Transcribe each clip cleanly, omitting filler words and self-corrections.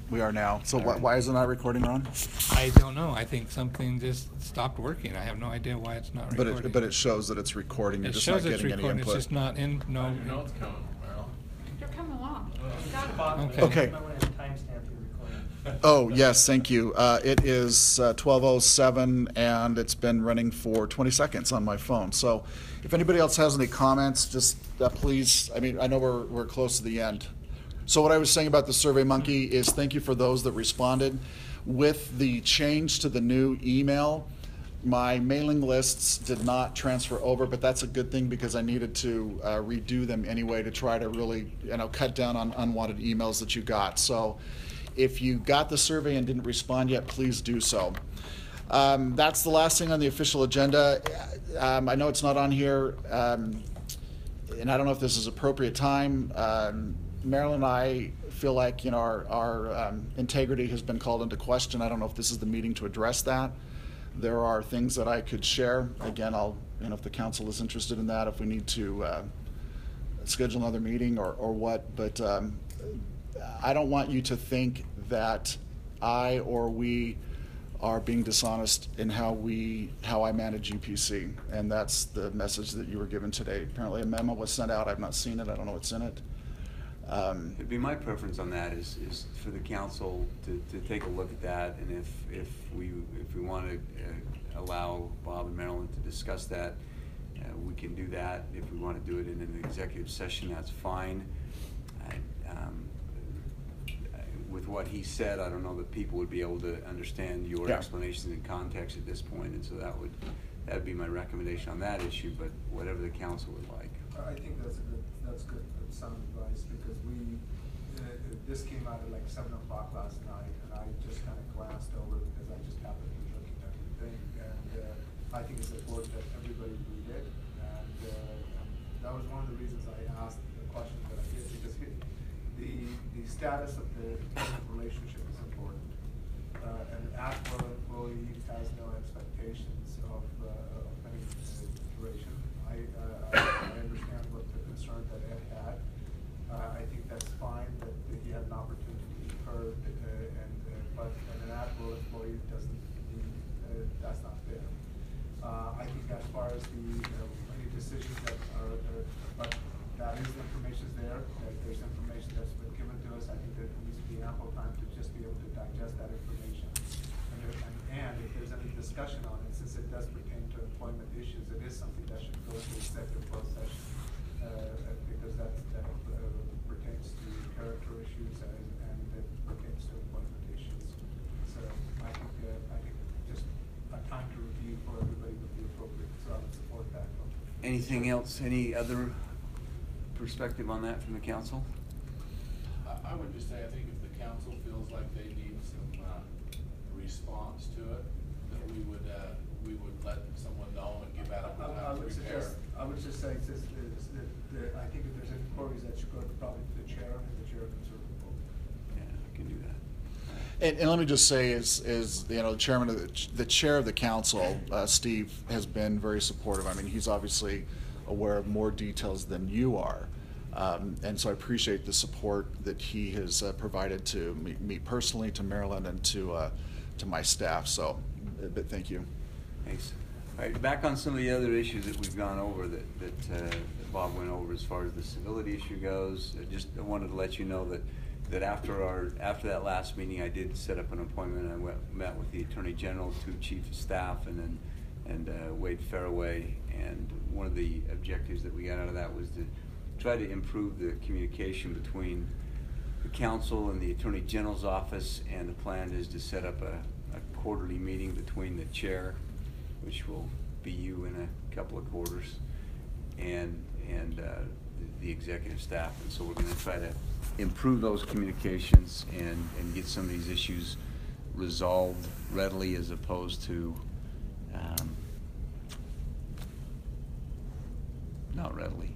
We are now. So All right. why is it not recording, Ron? I don't know. I think something just stopped working. I have no idea why it's not But recording. it shows that it's recording. You're It just not shows it's getting any recording. It's input. just not in. No. How's your notes coming, Merrill? They're coming along. Okay. Okay. You might want to timestamp your recording. Oh, yes, thank you. It is 12:07, and it's been running for 20 seconds on my phone. So if anybody else has any comments, just please, I mean, I know we're close to the end. So what I was saying about the SurveyMonkey is thank you for those that responded. With the change to the new email, my mailing lists did not transfer over, but that's a good thing because I needed to redo them anyway to try to really, cut down on unwanted emails that you got. So if you got the survey and didn't respond yet, please do so. That's the last thing on the official agenda. I know it's not on here, and I don't know if this is appropriate time. Marilyn and I feel like our integrity has been called into question. I don't know if this is the meeting to address that. There are things that I could share. Again, if the council is interested in that, if we need to schedule another meeting or what. But I don't want you to think that I or we are being dishonest in how I manage UPC, and that's the message that you were given today. Apparently, a memo was sent out. I've not seen it. I don't know what's in it. It'd be my preference on that is for the council to take a look at that, and if we want to allow Bob and Marilyn to discuss that, we can do that. If we want to do it in an executive session, that's fine. With what he said, I don't know that people would be able to understand your explanations in context at this point, and so that'd be my recommendation on that issue. But whatever the council would like. I think that's good sound advice, because this came out at like 7 o'clock last night, and I just kind of glanced over it because I just happened to be looking at everything, and I think it's important that everybody read it, and that was one of the reasons I asked the question that I did, because the status of the relationship is important. An at-will employee has no expectations of any duration. I understand what the concern that Ed had. I think that's fine that he had an opportunity to be heard, but an at-will employee doesn't mean that's not fair. I think as far as any decisions that are, but that is the information's there. There's information that's been given to us. I think there needs to be ample time to just be able to digest that information. And if there's any discussion on it, since it does pertain to employment issues, it is something that should go to executive closed session, because that pertains to character issues and it pertains to employment issues. So I think just a time to review for everybody would be appropriate. So I would support that. Anything else? Any other perspective on that from the council? I would just say, I think if the council feels like they need some response to it, that we would let someone know and give out. I would just say I think if there's inquiries that should go probably to the chair, and the chair can serve the vote. Yeah, I can do that. And let me just say, the chairman of the chair of the council, Steve, has been very supportive. I mean, he's obviously aware of more details than you are, and so I appreciate the support that he has provided to me personally, to Marilyn, and to my staff. So, but thank you. Thanks. All right, back on some of the other issues that we've gone over that Bob went over as far as the civility issue goes. I wanted to let you know that after that last meeting, I did set up an appointment. I met with the Attorney General, 2 Chief of Staff, and Wade Fairway. And one of the objectives that we got out of that was to try to improve the communication between the council and the Attorney General's office. And the plan is to set up a quarterly meeting between the chair, which will be you in a couple of quarters, and the executive staff. And so we're going to try to improve those communications and get some of these issues resolved readily, as opposed to not readily.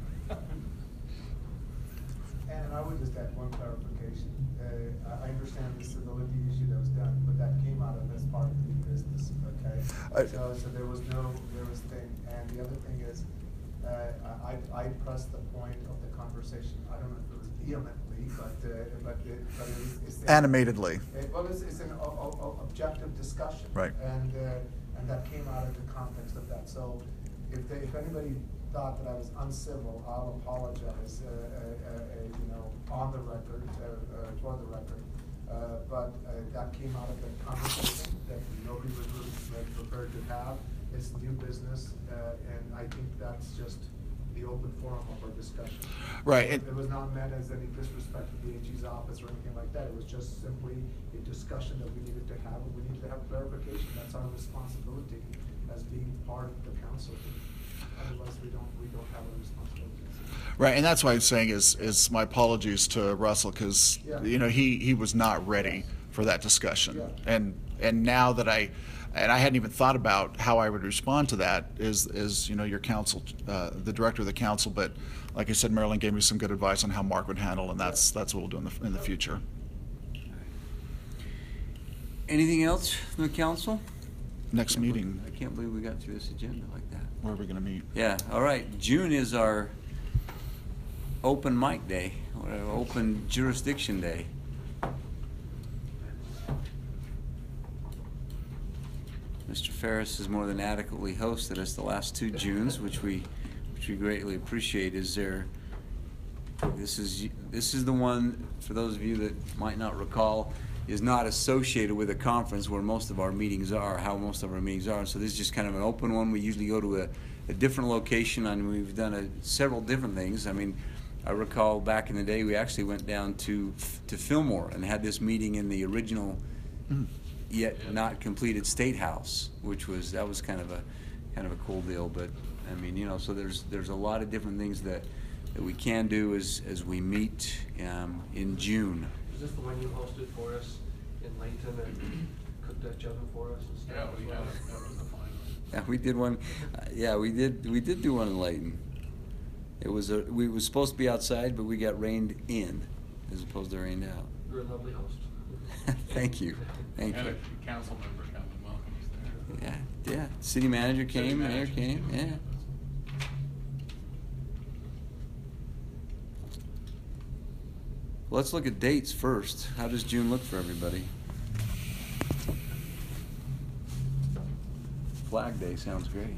And I would just add one clarification. I understand the civility issue that was done, but that came out of as part of the business, okay? So there was thing, and the other thing is, I pressed the point of the conversation, I don't know if it was vehemently, me, but it's Animatedly. Well, it's an objective discussion. Right. And that came out of the context of that. So if anybody thought that I was uncivil, I'll apologize, on the record, for the record. But that came out of the conversation that nobody was really prepared to have. It's new business, and I think that's just the open forum of our discussion. Right. It was not meant as any disrespect to the AG's office or anything like that. It was just simply a discussion that we needed to have, and we needed to have clarification. That's our responsibility as being part of the council. Otherwise, we don't have a responsibility. Right, and that's why I'm saying is my apologies to Russell, because Yeah. he was not ready for that discussion, Yeah. and now that I hadn't even thought about how I would respond to that is your council, the director of the council, but like I said, Marilyn gave me some good advice on how Mark would handle, and that's what we'll do in the future. Anything else from the council? Next meeting, I can't believe we got through this agenda like that. where are we going to meet? Yeah, all right. June is our open mic day, or open jurisdiction day. Mr. Ferris has more than adequately hosted us the last 2 Junes, which we greatly appreciate. This is the one, for those of you that might not recall, is not associated with a conference where most of our meetings are, how most of our meetings are. So this is just kind of an open one. We usually go to a different location, and we've done several different things. I mean, I recall back in the day, we actually went down to Fillmore and had this meeting in the original, yet not completed State House, that was kind of a cool deal. But I mean, so there's a lot of different things that we can do as we meet in June. Is this the one you hosted for us in Layton and cooked that oven for us and stuff? Yeah, as we well? had it, that was the final. Yeah, we did one. We did do one in Layton. It was we was supposed to be outside, but we got rained in as opposed to rained out. You're a lovely host. Thank you. Thank Had you. a council member come and welcome us there. Yeah. City manager City came, manager mayor came, yeah. Let's look at dates first. How does June look for everybody? Flag Day sounds great.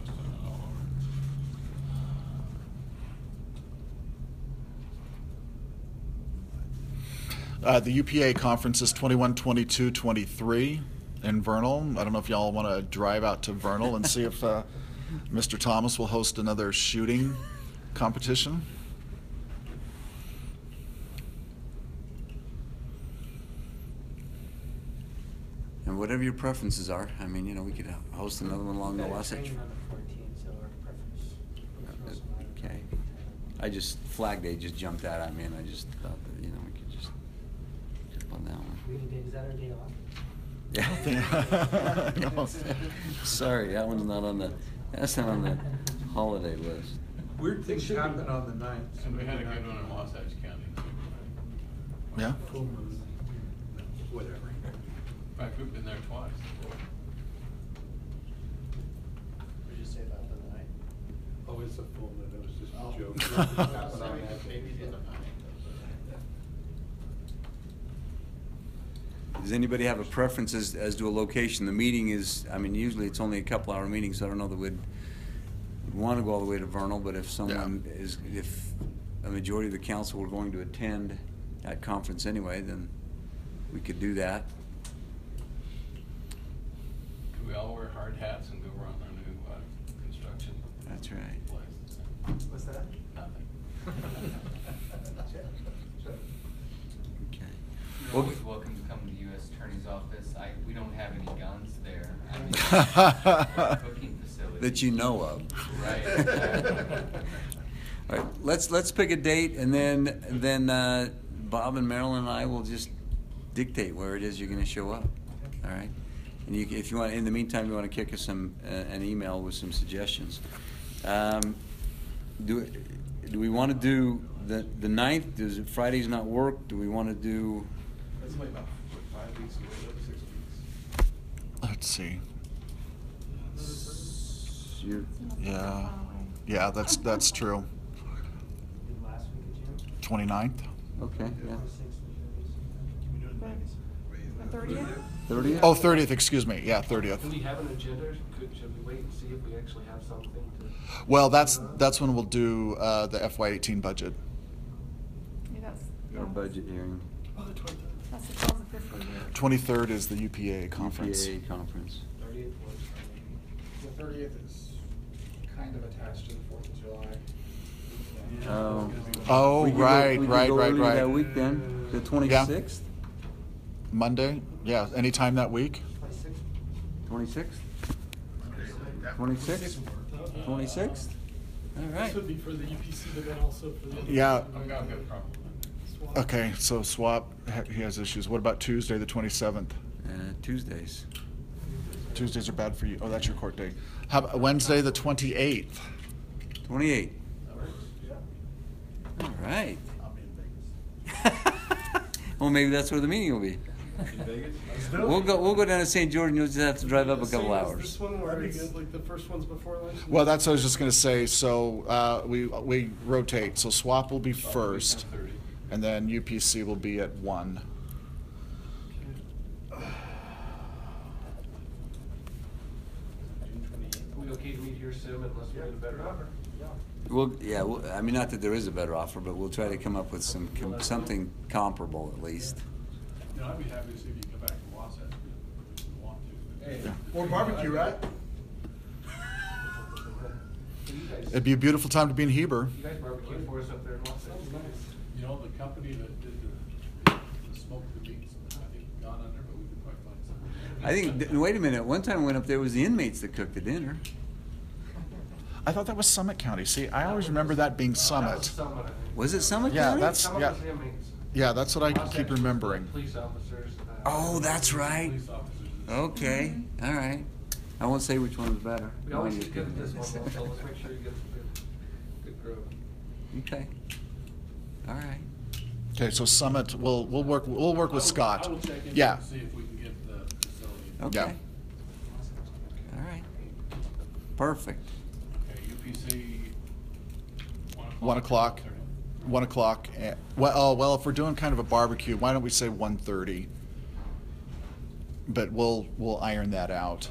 The UPA conference is 21, 22, 23 in Vernal. I don't know if y'all want to drive out to Vernal and see if Mr. Thomas will host another shooting competition. And whatever your preferences are, I mean, we could host another one along the We've got a Wasatch. training on the 14th, so our preference. Okay. Flag Day just jumped out at me, and I just thought that, we could just jump on that one. Really, Dave, is that our day off? Yeah. No, sorry, that's not on the holiday list. Weird things happen on the 9th. And we had a good one in Wasatch County. Yeah. Full moon, whatever. In fact, we've been there twice. What'd you say about the night? Oh, it's a full moon, it was just a joke. Happened on that day. Does anybody have a preference as to a location? The meeting is, usually it's only a couple-hour meeting, so I don't know that we'd want to go all the way to Vernal, but if if a majority of the council were going to attend that conference anyway, then we could do that. Could we all wear hard hats and go around our new construction That's right. place? What's that? Nothing. Okay. You're always welcome to come to the U.S. Attorney's Office. We don't have any guns there. Cooking facility. That you know of. Right. All right, let's pick a date, and then Bob and Marilyn and I will just dictate where it is you're going to show up. All right, and if you want, in the meantime, you want to kick us an email with some suggestions. Do we want to do the 9th? Does Fridays not work? Do we want to do? That's like about 5 weeks away, 6 weeks. Let's see. You're, Yeah, that's true. Did last week of June? 29th. Okay, yeah. The 30th? 30th? Oh, 30th, excuse me. Yeah, 30th. Do we have an agenda? Should we wait and see if we actually have something to? Well, that's when we'll do the FY18 budget. Yeah, that's, Our budget hearing, that's the close of fiscal year. 23rd is the UPA conference. UPA conference. 30th works for me. The 30th is kind of attached to the 4th of July. Oh. Oh, We could go- right, we could right, go right, early right. That week then, the 26th? Monday? Yeah, anytime that week? 26th? 26th? 26th? All right. This would be for the UPC, but then also for the. Yeah. I've got a problem. Okay, so swap, he has issues. What about Tuesday, the 27th? Tuesdays. Tuesdays are bad for you. Oh, that's your court date. How about Wednesday, the 28th? 28. All right. Well, maybe that's where the meeting will be. We'll go down to St. George, and you'll just have to drive up a couple Same as hours. This one where it's like the first one's before lunch? Well, that's what I was just going to say. So we rotate. So swap will be first, and then UPC will be at 1. Are we okay to meet here soon unless we get a better offer? Well, yeah, I mean, not that there is a better offer, but we'll try to come up with something comparable at least. You know, I'd be happy to see if you come back to Wasatch if you want to. Hey, more barbecue, right? It'd be a beautiful time to be in Heber. You guys barbecued for us up there in Los Angeles. You know, the company that did the smoke the meats, I think gone under, but we could probably find something. I think, wait a minute, one time I went up there, it was the inmates that cooked the dinner. I thought that was Summit County. See, I always remember that being That was Summit. Summit, I think. Was it Summit Yeah, County? that's- Summit yeah. was the inmates. Yeah, that's what I Wasatch keep was the remembering. Police officers. Oh, that's right. Police officers. Okay, all right. I won't say which one was better. We always get good at this one, so let's make sure you get good growth. Okay. All right. Okay, so Summit, we'll work with Scott. I will check in Yeah. and see if we can get the facility. Okay. All right. Perfect. Okay, UPC, 1 o'clock. 1 o'clock. Well, if we're doing kind of a barbecue, why don't we say 1:30? But we'll iron that out.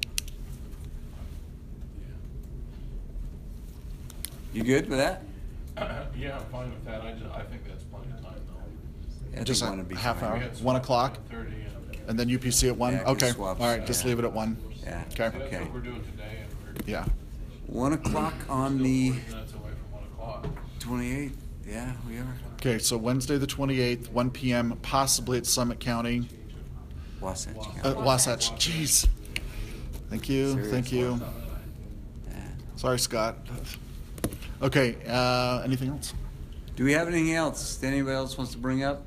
You good with that? Yeah, I'm fine with that. I think that's plenty of time though. I Just think a one would be half fine. hour. We had 1 o'clock? 1:30 And then UPC at 1? Yeah, 'cause Okay, swaps, all right, just yeah. leave it at 1. Yeah. Okay. That's what we're doing today, and we're Yeah. 1 o'clock on the 40 minutes away from 1 o'clock. 28th. Yeah, we are. Okay, so Wednesday the 28th, 1 p.m., possibly at Summit County. Wasatch County. Wasatch, jeez. Thank you, thank you. Yeah. Sorry, Scott. Okay, anything else? Do we have anything else that anybody else wants to bring up?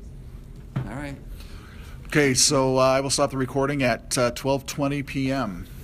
All right. Okay, so I will stop the recording at 12:20 p.m.